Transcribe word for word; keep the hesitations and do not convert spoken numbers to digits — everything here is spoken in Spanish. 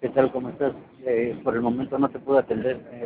¿Qué tal? ¿Cómo estás? Eh, por el momento no te puedo atender. Eh,